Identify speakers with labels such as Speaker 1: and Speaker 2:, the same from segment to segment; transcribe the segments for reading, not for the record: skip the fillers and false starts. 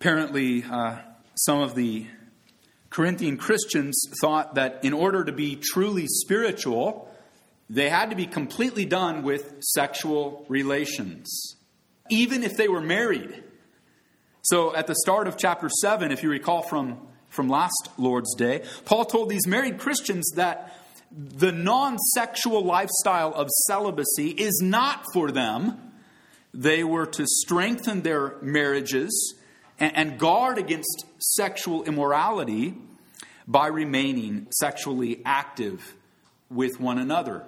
Speaker 1: Apparently, some of the Corinthian Christians thought that in order to be truly spiritual, they had to be completely done with sexual relations, even if they were married. So at the start of chapter 7, if you recall from last Lord's Day, Paul told these married Christians that the non-sexual lifestyle of celibacy is not for them. They were to strengthen their marriages and guard against sexual immorality by remaining sexually active with one another.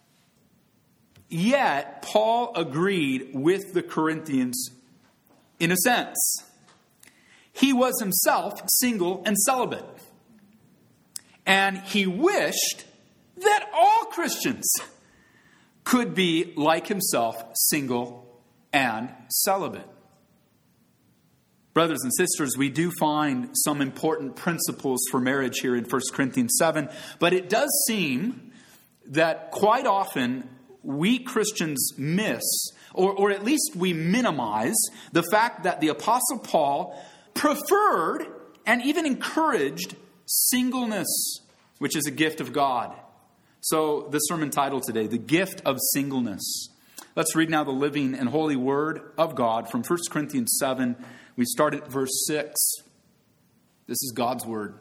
Speaker 1: Yet, Paul agreed with the Corinthians in a sense. He was himself single and celibate. And he wished that all Christians could be like himself, single and celibate. Brothers and sisters, we do find some important principles for marriage here in 1 Corinthians 7, but it does seem that quite often we Christians miss, or at least we minimize, the fact that the Apostle Paul preferred and even encouraged singleness, which is a gift of God. So the sermon title today, The Gift of Singleness. Let's read now the living and holy word of God from 1 Corinthians 7. We start at verse 6. This is God's word.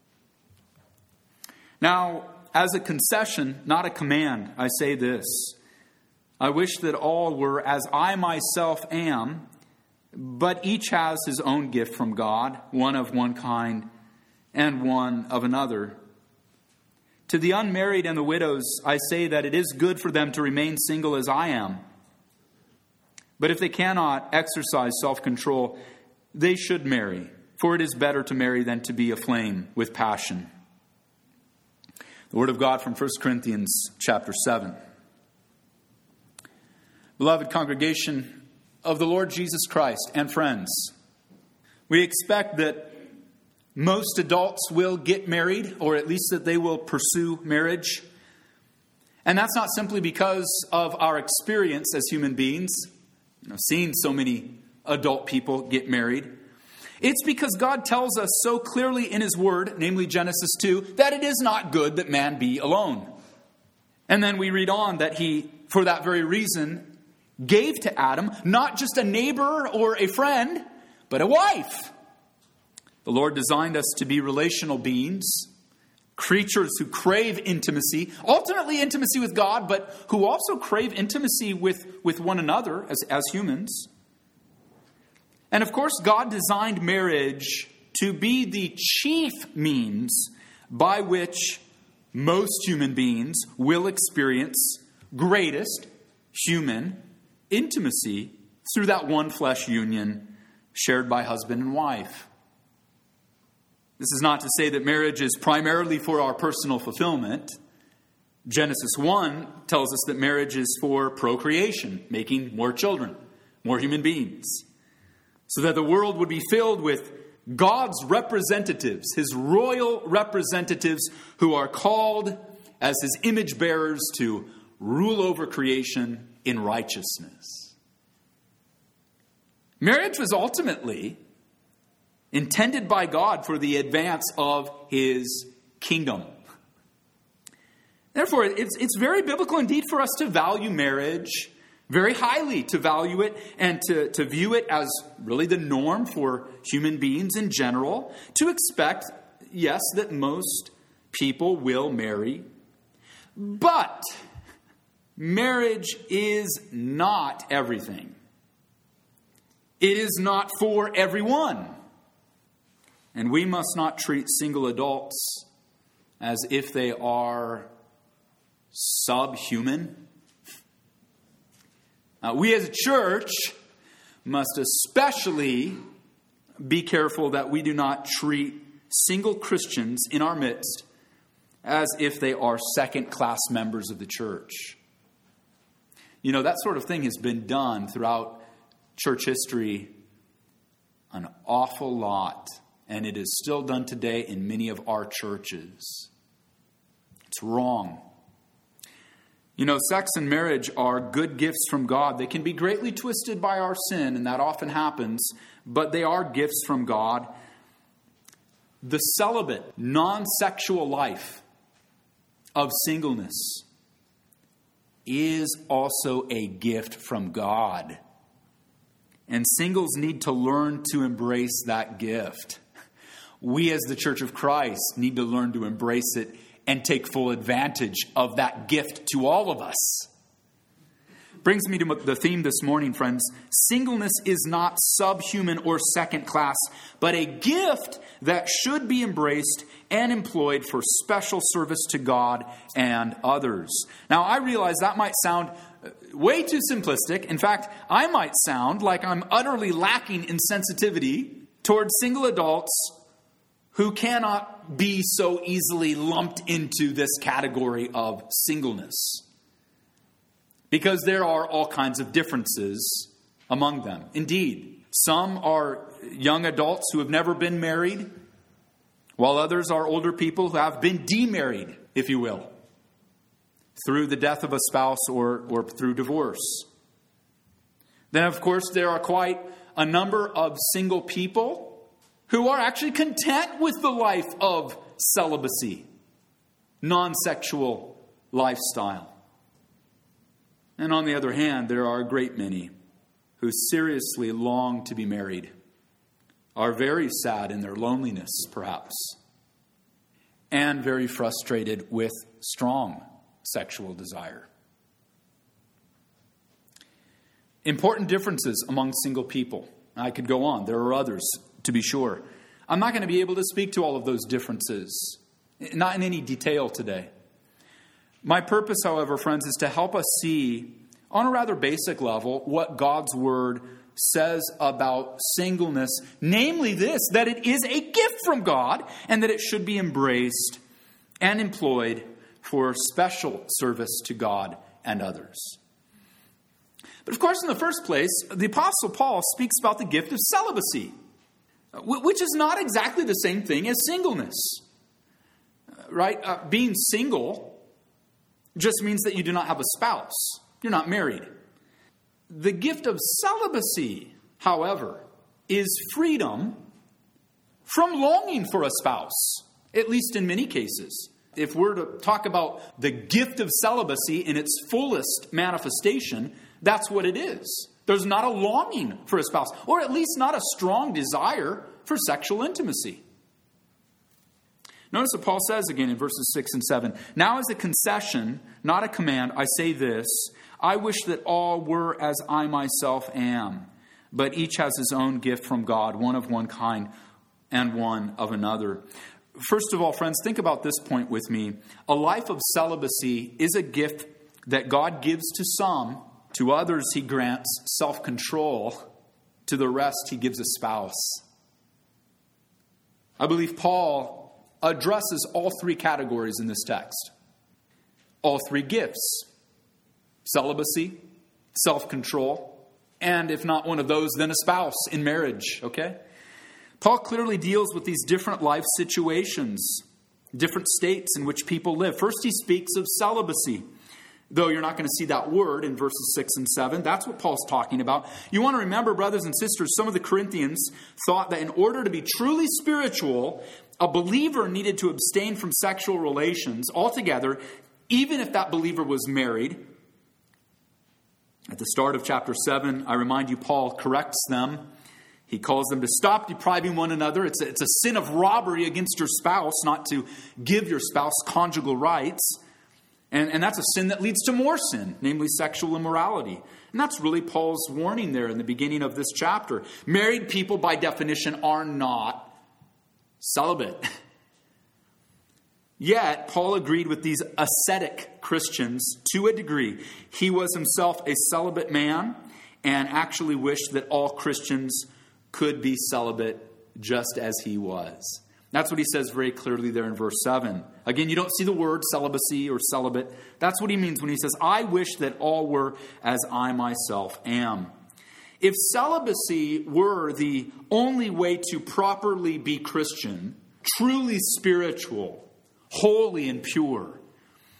Speaker 1: Now, as a concession, not a command, I say this. I wish that all were as I myself am, but each has his own gift from God, one of one kind and one of another. To the unmarried and the widows, I say that it is good for them to remain single as I am. But if they cannot exercise self-control, they should marry, for it is better to marry than to be aflame with passion. The word of God from 1 Corinthians chapter 7. Beloved congregation of the Lord Jesus Christ and friends, we expect that most adults will get married, or at least that they will pursue marriage. And that's not simply because of our experience as human beings, seeing so many adult people get married. It's because God tells us so clearly in His Word, namely Genesis 2, that it is not good that man be alone. And then we read on that He, for that very reason, gave to Adam not just a neighbor or a friend, but a wife. The Lord designed us to be relational beings, creatures who crave intimacy, ultimately intimacy with God, but who also crave intimacy with one another as humans. And of course, God designed marriage to be the chief means by which most human beings will experience greatest human intimacy through that one flesh union shared by husband and wife. This is not to say that marriage is primarily for our personal fulfillment. Genesis 1 tells us that marriage is for procreation, making more children, more human beings, so that the world would be filled with God's representatives, His royal representatives who are called as His image bearers to rule over creation in righteousness. Marriage was ultimately intended by God for the advance of His kingdom. Therefore, it's very biblical indeed for us to value marriage very highly, to value it and to view it as really the norm for human beings in general, to expect, yes, that most people will marry. But marriage is not everything. It is not for everyone. And we must not treat single adults as if they are subhuman. We as a church must especially be careful that we do not treat single Christians in our midst as if they are second-class members of the church. That sort of thing has been done throughout church history an awful lot. And it is still done today in many of our churches. It's wrong. You know, sex and marriage are good gifts from God. They can be greatly twisted by our sin, and that often happens, but they are gifts from God. The celibate, non-sexual life of singleness is also a gift from God. And singles need to learn to embrace that gift. We as the Church of Christ need to learn to embrace it and take full advantage of that gift to all of us. Brings me to the theme this morning, friends. Singleness is not subhuman or second class, but a gift that should be embraced and employed for special service to God and others. Now, I realize that might sound way too simplistic. In fact, I might sound like I'm utterly lacking in sensitivity towards single adults who cannot be so easily lumped into this category of singleness. Because there are all kinds of differences among them. Indeed, some are young adults who have never been married, while others are older people who have been demarried, if you will, through the death of a spouse or through divorce. Then, of course, there are quite a number of single people who are actually content with the life of celibacy, non-sexual lifestyle. And on the other hand, there are a great many who seriously long to be married, are very sad in their loneliness, perhaps, and very frustrated with strong sexual desire. Important differences among single people. I could go on. There are others, to be sure. I'm not going to be able to speak to all of those differences, not in any detail today. My purpose, however, friends, is to help us see, on a rather basic level, what God's Word says about singleness. Namely this, that it is a gift from God and that it should be embraced and employed for special service to God and others. But of course, in the first place, the Apostle Paul speaks about the gift of celibacy, which is not exactly the same thing as singleness. Right? Being single just means that you do not have a spouse. You're not married. The gift of celibacy, however, is freedom from longing for a spouse, at least in many cases. If we're to talk about the gift of celibacy in its fullest manifestation, that's what it is. There's not a longing for a spouse, or at least not a strong desire for sexual intimacy. Notice what Paul says again in verses 6 and 7. Now as a concession, not a command, I say this, I wish that all were as I myself am, but each has his own gift from God, one of one kind and one of another. First of all, friends, think about this point with me. A life of celibacy is a gift that God gives to some. To others, he grants self-control. To the rest, he gives a spouse. I believe Paul addresses all three categories in this text. All three gifts. Celibacy, self-control, and if not one of those, then a spouse in marriage, okay? Paul clearly deals with these different life situations, different states in which people live. First, he speaks of celibacy, though you're not going to see that word in verses 6 and 7. That's what Paul's talking about. You want to remember, brothers and sisters, some of the Corinthians thought that in order to be truly spiritual, a believer needed to abstain from sexual relations altogether, even if that believer was married. At the start of chapter 7, I remind you, Paul corrects them. He calls them to stop depriving one another. It's a sin of robbery against your spouse, not to give your spouse conjugal rights. And that's a sin that leads to more sin, namely sexual immorality. And that's really Paul's warning there in the beginning of this chapter. Married people, by definition, are not celibate. Yet, Paul agreed with these ascetic Christians to a degree. He was himself a celibate man and actually wished that all Christians could be celibate just as he was. That's what he says very clearly there in verse 7. Again, you don't see the word celibacy or celibate. That's what he means when he says, I wish that all were as I myself am. If celibacy were the only way to properly be Christian, truly spiritual, holy and pure,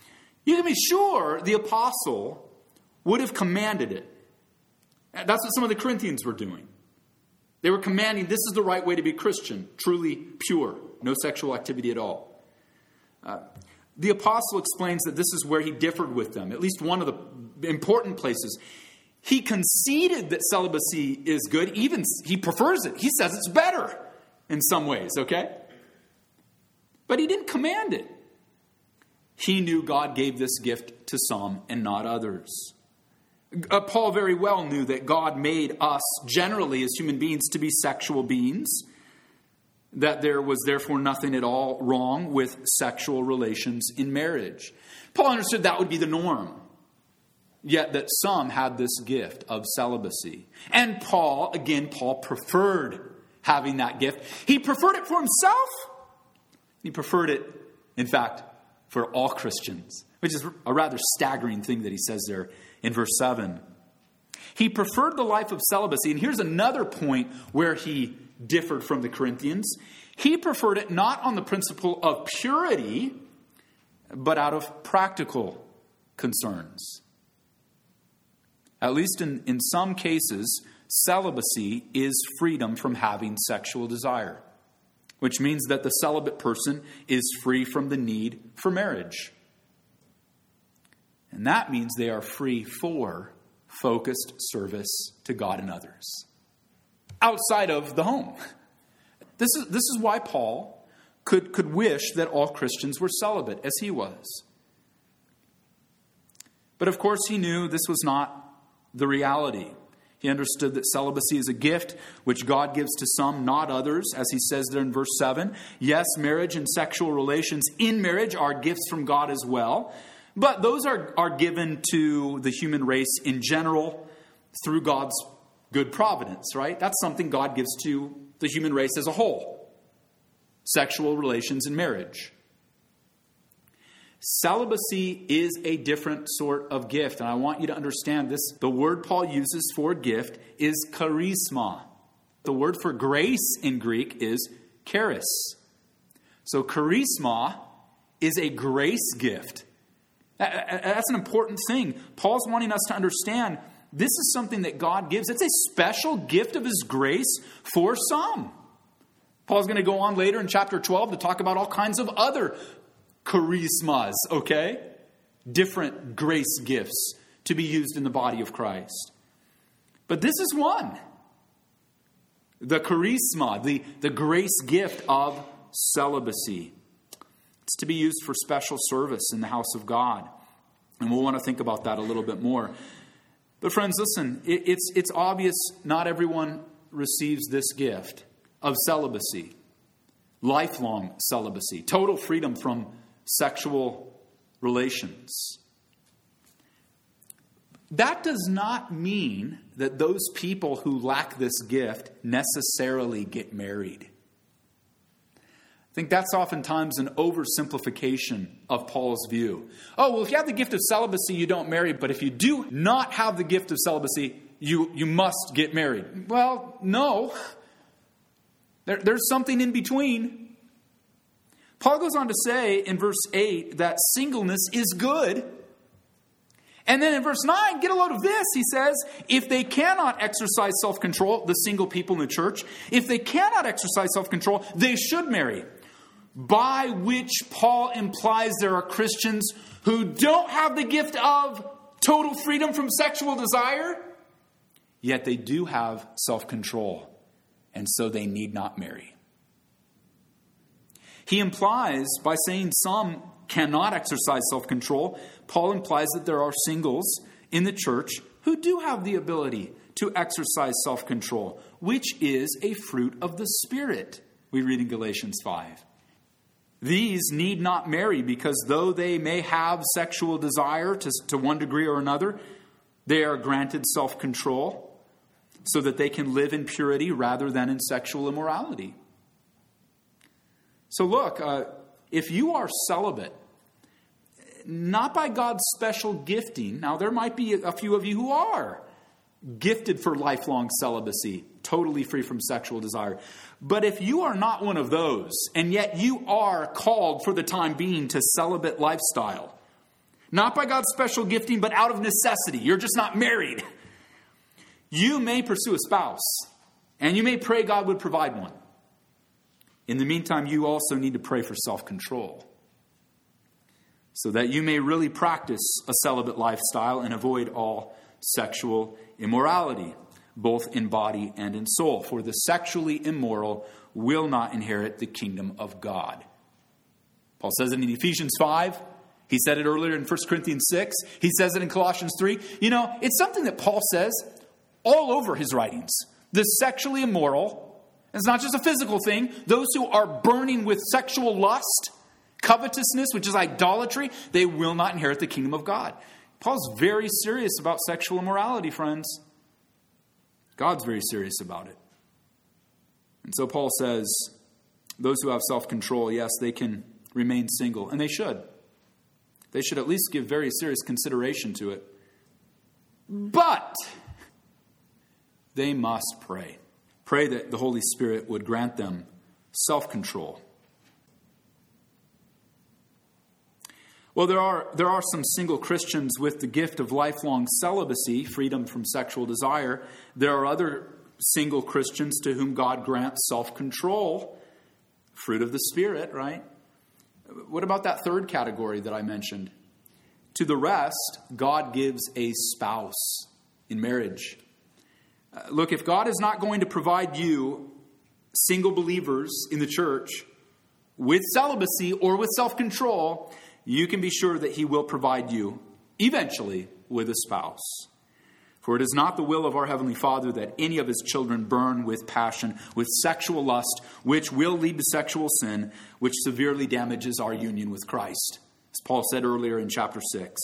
Speaker 1: You can be sure the apostle would have commanded it. That's what some of the Corinthians were doing. They were commanding, this is the right way to be Christian, truly pure, no sexual activity at all. The apostle explains that this is where he differed with them, at least one of the important places. He conceded that celibacy is good. Even he prefers it. He says it's better in some ways, okay? But he didn't command it. He knew God gave this gift to some and not others. Paul very well knew that God made us generally as human beings to be sexual beings, that there was therefore nothing at all wrong with sexual relations in marriage. Paul understood that would be the norm, yet that some had this gift of celibacy. And Paul preferred having that gift. He preferred it for himself. He preferred it, in fact, for all Christians, which is a rather staggering thing that he says there in verse 7. He preferred the life of celibacy. And here's another point where he differed from the Corinthians. He preferred it not on the principle of purity, but out of practical concerns. At least in some cases, celibacy is freedom from having sexual desire, which means that the celibate person is free from the need for marriage. And that means they are free for focused service to God and others outside of the home. This is why Paul could wish that all Christians were celibate, as he was. But of course he knew this was not the reality. He understood that celibacy is a gift which God gives to some, not others, as he says there in verse 7. Yes, marriage and sexual relations in marriage are gifts from God as well. But those are given to the human race in general through God's good providence, right? That's something God gives to the human race as a whole. Sexual relations in marriage. Celibacy is a different sort of gift. And I want you to understand this. The word Paul uses for gift is charisma. The word for grace in Greek is charis. So charisma is a grace gift. That's an important thing. Paul's wanting us to understand this is something that God gives. It's a special gift of his grace for some. Paul's going to go on later in chapter 12 to talk about all kinds of other charismas, okay? Different grace gifts to be used in the body of Christ. But this is one. The charisma, the grace gift of celibacy. It's to be used for special service in the house of God. And we'll want to think about that a little bit more. But friends, listen, it's obvious not everyone receives this gift of celibacy. Lifelong celibacy. Total freedom from sexual relations. That does not mean that those people who lack this gift necessarily get married. I think that's oftentimes an oversimplification of Paul's view. Oh, well, if you have the gift of celibacy, you don't marry. But if you do not have the gift of celibacy, you must get married. Well, no. There's something in between. Paul goes on to say in verse 8 that singleness is good. And then in verse 9, get a load of this. He says, if they cannot exercise self-control, the single people in the church, if they cannot exercise self-control, they should marry. By which Paul implies there are Christians who don't have the gift of total freedom from sexual desire, yet they do have self-control, and so they need not marry. He implies, by saying some cannot exercise self-control, Paul implies that there are singles in the church who do have the ability to exercise self-control, which is a fruit of the Spirit, we read in Galatians 5. These need not marry because though they may have sexual desire to one degree or another, they are granted self-control so that they can live in purity rather than in sexual immorality. So look, if you are celibate, not by God's special gifting, now there might be a few of you who are gifted for lifelong celibacy, totally free from sexual desire. But if you are not one of those, and yet you are called for the time being to celibate lifestyle, Not by God's special gifting, but out of necessity. You're just not married. You may pursue a spouse, and you may pray God would provide one. In the meantime, you also need to pray for self-control, so that you may really practice a celibate lifestyle and avoid all sexual immorality, both in body and in soul. For the sexually immoral will not inherit the kingdom of God. Paul says it in Ephesians 5. He said it earlier in 1 Corinthians 6. He says it in Colossians 3. You know, it's something that Paul says all over his writings. The sexually immoral, it's not just a physical thing. Those who are burning with sexual lust, covetousness, which is idolatry, they will not inherit the kingdom of God. Paul's very serious about sexual immorality, friends. God's very serious about it. And so Paul says, those who have self-control, yes, they can remain single, and they should. They should at least give very serious consideration to it. But they must pray. Pray that the Holy Spirit would grant them self-control. Well, there are some single Christians with the gift of lifelong celibacy, freedom from sexual desire. There are other single Christians to whom God grants self-control, fruit of the Spirit, right? What about that third category that I mentioned? To the rest, God gives a spouse in marriage. Look, if God is not going to provide you, single believers in the church, with celibacy or with self-control, you can be sure that he will provide you, eventually, with a spouse. For it is not the will of our Heavenly Father that any of his children burn with passion, with sexual lust, which will lead to sexual sin, which severely damages our union with Christ, as Paul said earlier in chapter 6.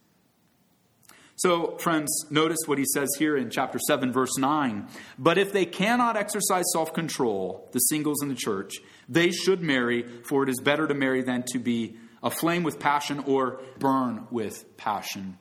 Speaker 1: So, friends, notice what he says here in chapter 7, verse 9. But if they cannot exercise self-control, the singles in the church, they should marry, for it is better to marry than to be aflame with passion or burn with passion.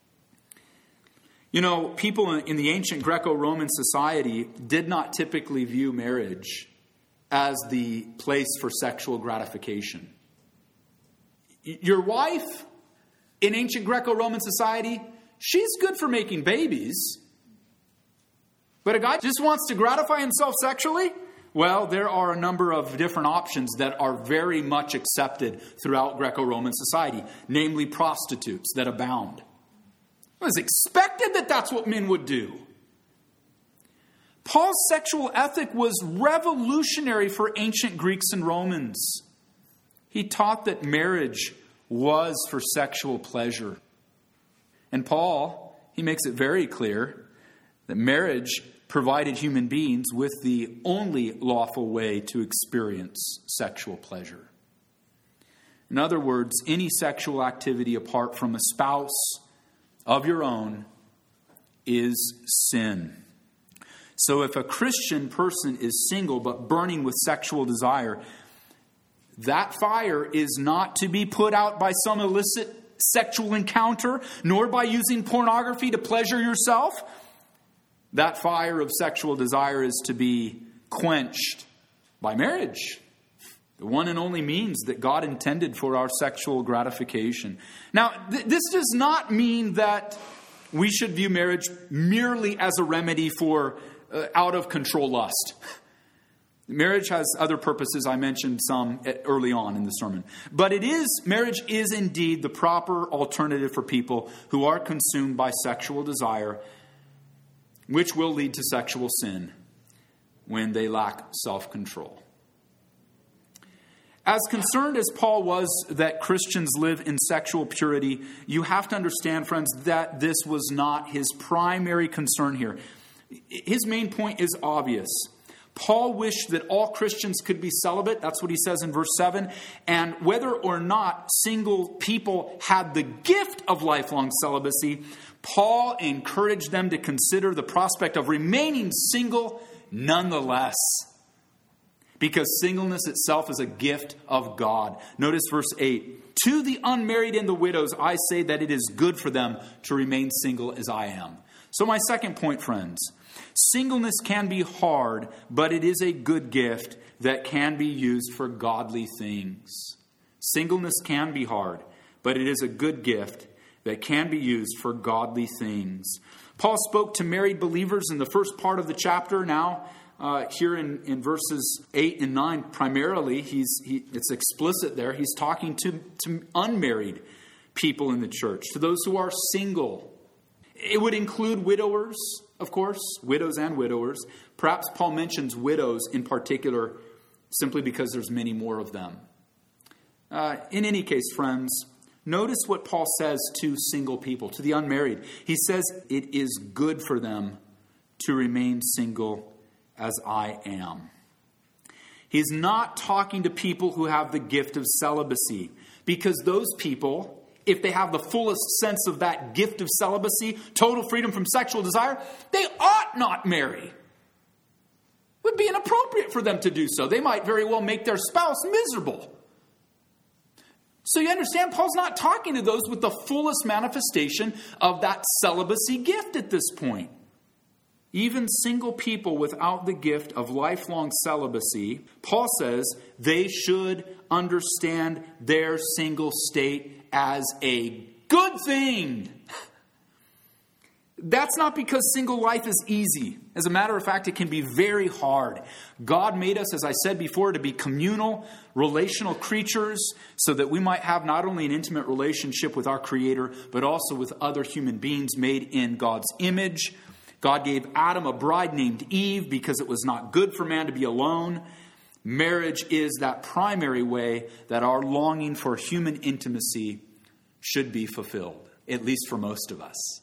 Speaker 1: You know, people in the ancient Greco-Roman society did not typically view marriage as the place for sexual gratification. Your wife in ancient Greco-Roman society, she's good for making babies. But a guy just wants to gratify himself sexually? Well, there are a number of different options that are very much accepted throughout Greco-Roman society, namely prostitutes that abound. It was expected that that's what men would do. Paul's sexual ethic was revolutionary for ancient Greeks and Romans. He taught that marriage was for sexual pleasure. And Paul, he makes it very clear that marriage provided human beings with the only lawful way to experience sexual pleasure. In other words, any sexual activity apart from a spouse of your own is sin. So if a Christian person is single but burning with sexual desire, that fire is not to be put out by some illicit sexual encounter, nor by using pornography to pleasure yourself. That fire of sexual desire is to be quenched by marriage, the one and only means that God intended for our sexual gratification. Now, this does not mean that we should view marriage merely as a remedy for out-of-control lust. Marriage has other purposes. I mentioned some early on in the sermon. But marriage is indeed the proper alternative for people who are consumed by sexual desire, which will lead to sexual sin when they lack self-control. As concerned as Paul was that Christians live in sexual purity, you have to understand, friends, that this was not his primary concern here. His main point is obvious. Paul wished that all Christians could be celibate. That's what he says in verse 7. And whether or not single people had the gift of lifelong celibacy, Paul encouraged them to consider the prospect of remaining single nonetheless, because singleness itself is a gift of God. Notice verse 8. To the unmarried and the widows, I say that it is good for them to remain single as I am. So my second point, friends, singleness can be hard, but it is a good gift that can be used for godly things. Singleness can be hard, but it is a good gift that can be used for godly things. Paul spoke to married believers in the first part of the chapter. Now, here in verses 8 and 9, primarily, it's explicit there. He's talking to unmarried people in the church, to those who are single. It would include widowers, of course, widows and widowers. Perhaps Paul mentions widows in particular simply because there's many more of them. In any case, friends, notice what Paul says to single people, to the unmarried. He says it is good for them to remain single as I am. He's not talking to people who have the gift of celibacy, because those people, if they have the fullest sense of that gift of celibacy, total freedom from sexual desire, they ought not marry. It would be inappropriate for them to do so. They might very well make their spouse miserable. So you understand, Paul's not talking to those with the fullest manifestation of that celibacy gift at this point. Even single people without the gift of lifelong celibacy, Paul says they should understand their single state as a good thing. That's not because single life is easy. As a matter of fact, it can be very hard. God made us, as I said before, to be communal, relational creatures so that we might have not only an intimate relationship with our Creator, but also with other human beings made in God's image. God gave Adam a bride named Eve because it was not good for man to be alone. Marriage is that primary way that our longing for human intimacy should be fulfilled, at least for most of us.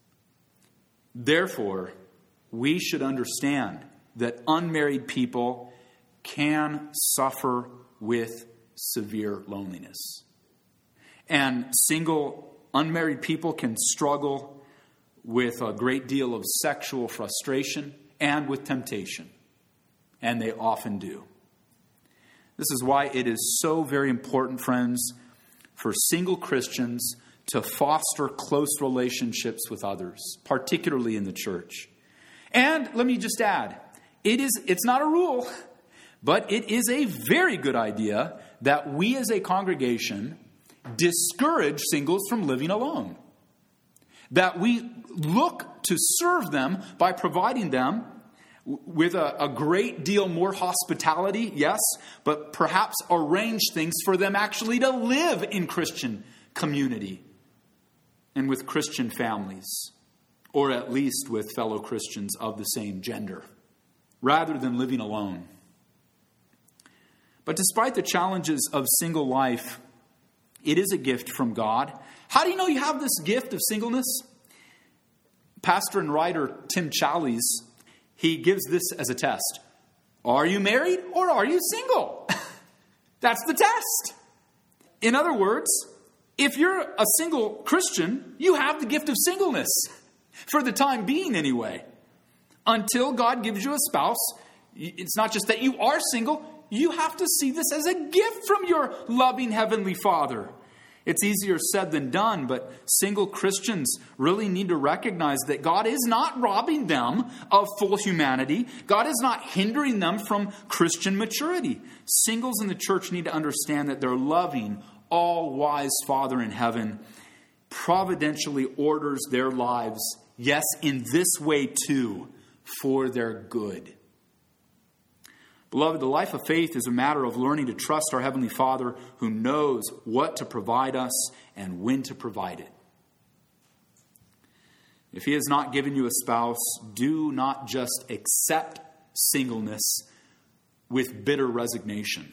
Speaker 1: Therefore, we should understand that unmarried people can suffer with severe loneliness. And single, unmarried people can struggle with a great deal of sexual frustration and with temptation. And they often do. This is why it is so very important, friends, for single Christians to foster close relationships with others, particularly in the church. And let me just add, it's not a rule, but it is a very good idea that we as a congregation discourage singles from living alone. That we look to serve them by providing them with a great deal more hospitality, yes, but perhaps arrange things for them actually to live in Christian community and with Christian families, or at least with fellow Christians of the same gender, rather than living alone. But despite the challenges of single life, it is a gift from God. How do you know you have this gift of singleness? Pastor and writer Tim Challies, he gives this as a test. Are you married or are you single? That's the test. In other words, if you're a single Christian, you have the gift of singleness. For the time being, anyway. Until God gives you a spouse, it's not just that you are single, you have to see this as a gift from your loving Heavenly Father. It's easier said than done, but single Christians really need to recognize that God is not robbing them of full humanity. God is not hindering them from Christian maturity. Singles in the church need to understand that their loving, all-wise Father in heaven providentially orders their lives, yes, in this way too, for their good. Beloved, the life of faith is a matter of learning to trust our Heavenly Father who knows what to provide us and when to provide it. If He has not given you a spouse, do not just accept singleness with bitter resignation.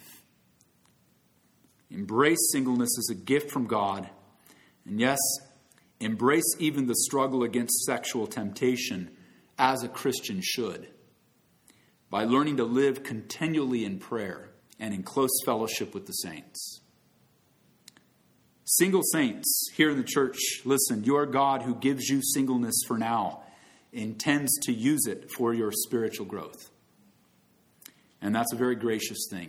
Speaker 1: Embrace singleness as a gift from God. And yes, embrace even the struggle against sexual temptation as a Christian should, by learning to live continually in prayer and in close fellowship with the saints. Single saints here in the church, listen, your God who gives you singleness for now intends to use it for your spiritual growth. And that's a very gracious thing.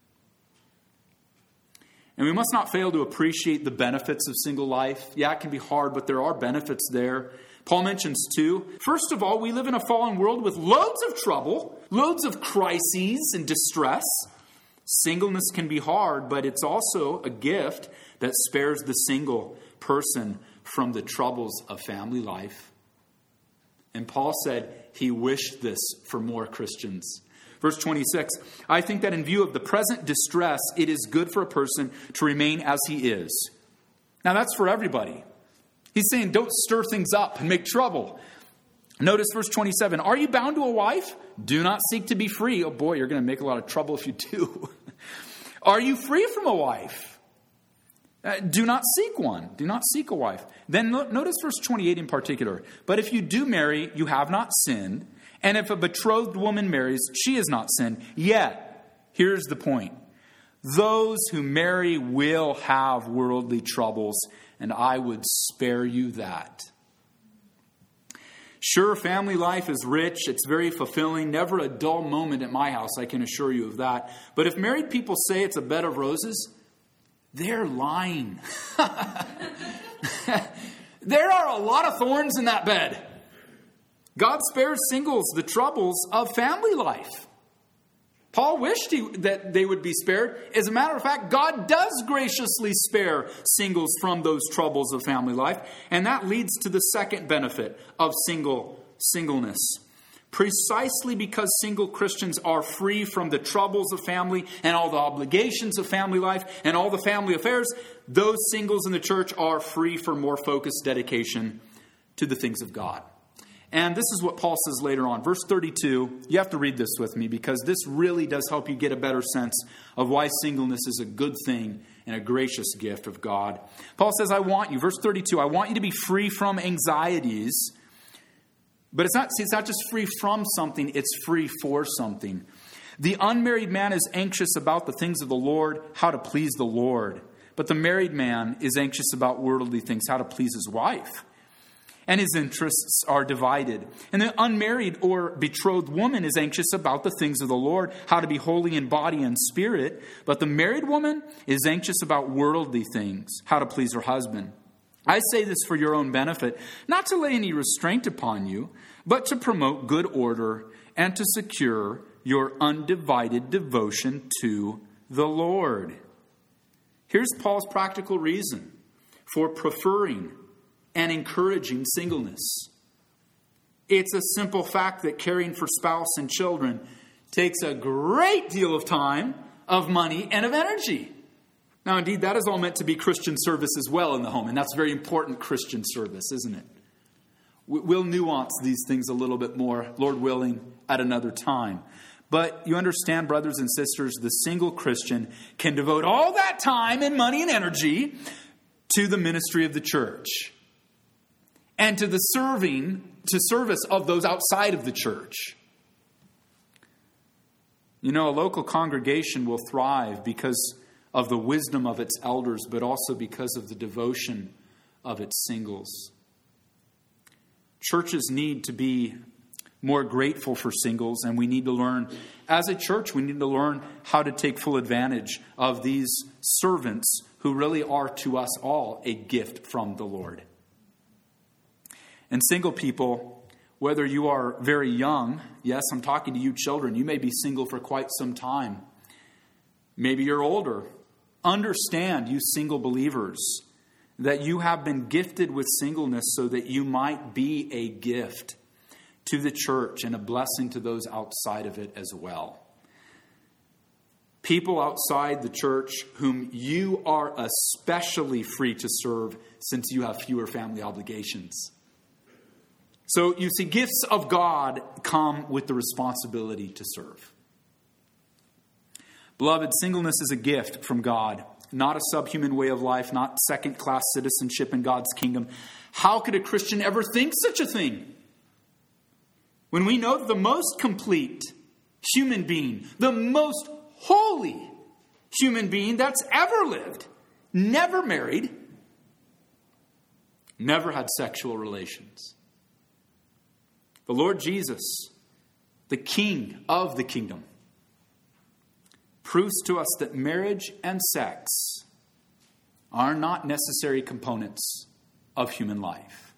Speaker 1: And we must not fail to appreciate the benefits of single life. Yeah, it can be hard, but there are benefits there. Paul mentions two. First of all, we live in a fallen world with loads of trouble, loads of crises and distress. Singleness can be hard, but it's also a gift that spares the single person from the troubles of family life. And Paul said he wished this for more Christians. Verse 26, I think that in view of the present distress, it is good for a person to remain as he is. Now that's for everybody. He's saying don't stir things up and make trouble. Notice verse 27, are you bound to a wife? Do not seek to be free. Oh boy, you're going to make a lot of trouble if you do. Are you free from a wife? Do not seek one. Do not seek a wife. Then notice verse 28 in particular. But if you do marry, you have not sinned. And if a betrothed woman marries, she has not sinned. Yet, here's the point. Those who marry will have worldly troubles, and I would spare you that. Sure, family life is rich. It's very fulfilling. Never a dull moment at my house, I can assure you of that. But if married people say it's a bed of roses, they're lying. There are a lot of thorns in that bed. God spares singles the troubles of family life. Paul wished that they would be spared. As a matter of fact, God does graciously spare singles from those troubles of family life. And that leads to the second benefit of singleness. Precisely because single Christians are free from the troubles of family and all the obligations of family life and all the family affairs, those singles in the church are free for more focused dedication to the things of God. And this is what Paul says later on. Verse 32, you have to read this with me because this really does help you get a better sense of why singleness is a good thing and a gracious gift of God. Paul says, I want you, verse 32, I want you to be free from anxieties. But it's not just free from something, it's free for something. The unmarried man is anxious about the things of the Lord, how to please the Lord. But the married man is anxious about worldly things, how to please his wife. And his interests are divided. And the unmarried or betrothed woman is anxious about the things of the Lord, how to be holy in body and spirit. But the married woman is anxious about worldly things, how to please her husband. I say this for your own benefit, not to lay any restraint upon you, but to promote good order and to secure your undivided devotion to the Lord. Here's Paul's practical reason for preferring and encouraging singleness. It's a simple fact that caring for spouse and children takes a great deal of time, of money, and of energy. Now, indeed, that is all meant to be Christian service as well in the home, and that's very important Christian service, isn't it? We'll nuance these things a little bit more, Lord willing, at another time. But you understand, brothers and sisters, the single Christian can devote all that time and money and energy to the ministry of the church and to the service of those outside of the church. You know, a local congregation will thrive because of the wisdom of its elders, but also because of the devotion of its singles. Churches need to be more grateful for singles, and we need to learn, as a church, we need to learn how to take full advantage of these servants who really are to us all a gift from the Lord. And single people, whether you are very young, yes, I'm talking to you children, you may be single for quite some time. Maybe you're older. Understand, you single believers, that you have been gifted with singleness so that you might be a gift to the church and a blessing to those outside of it as well. People outside the church whom you are especially free to serve since you have fewer family obligations. So you see, gifts of God come with the responsibility to serve. Beloved, singleness is a gift from God, not a subhuman way of life, not second-class citizenship in God's kingdom. How could a Christian ever think such a thing? When we know that the most complete human being, the most holy human being that's ever lived, never married, never had sexual relations. The Lord Jesus, the King of the kingdom, proves to us that marriage and sex are not necessary components of human life.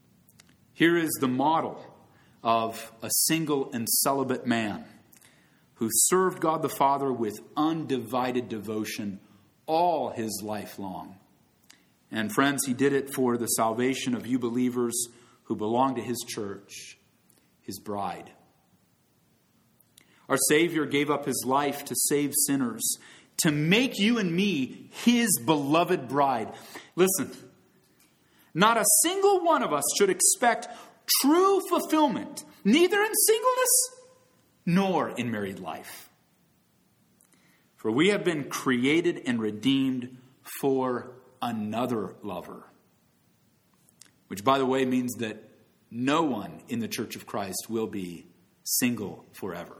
Speaker 1: Here is the model of a single and celibate man who served God the Father with undivided devotion all his life long. And friends, he did it for the salvation of you believers who belong to his church, his bride. Our Savior gave up his life to save sinners, to make you and me his beloved bride. Listen, not a single one of us should expect true fulfillment, neither in singleness nor in married life. For we have been created and redeemed for another lover. Which, by the way, means that no one in the Church of Christ will be single forever.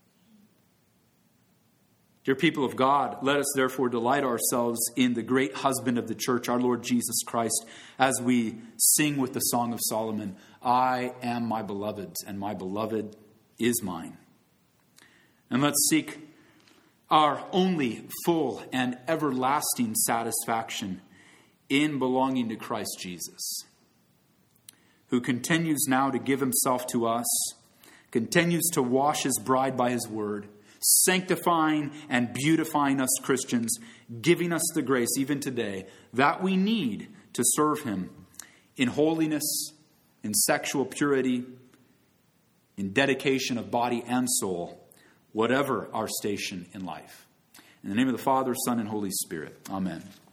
Speaker 1: Dear people of God, let us therefore delight ourselves in the great husband of the church, our Lord Jesus Christ, as we sing with the Song of Solomon, I am my beloved's, and my beloved is mine. And let's seek our only full and everlasting satisfaction in belonging to Christ Jesus, who continues now to give himself to us, continues to wash his bride by his word, sanctifying and beautifying us Christians, giving us the grace even today that we need to serve him in holiness, in sexual purity, in dedication of body and soul, whatever our station in life. In the name of the Father, Son, and Holy Spirit. Amen.